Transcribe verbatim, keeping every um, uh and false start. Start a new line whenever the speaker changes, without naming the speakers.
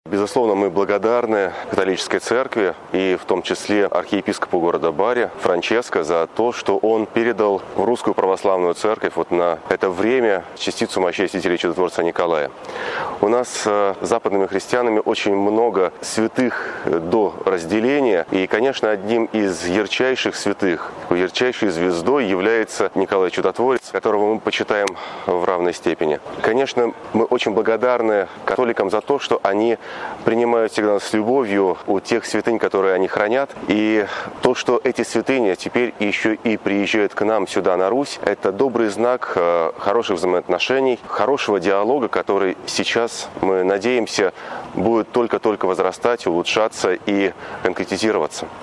Безусловно, мы благодарны католической церкви и в том числе архиепископу города Бари Франческо за то, что он передал в русскую православную церковь вот на это время частицу мощей святителя чудотворца Николая. У нас с западными христианами очень много святых до разделения, и, конечно, одним из ярчайших святых, такой ярчайшей звездой является Николай Чудотворец, которого мы почитаем в равной степени. Конечно, мы очень благодарны католикам за то, что они принимают всегда с любовью у тех святынь, которые они хранят. И то, что эти святыни теперь еще и приезжают к нам сюда, на Русь, это добрый знак хороших взаимоотношений, хорошего диалога, который сейчас, мы надеемся, будет только-только возрастать, улучшаться и конкретизироваться.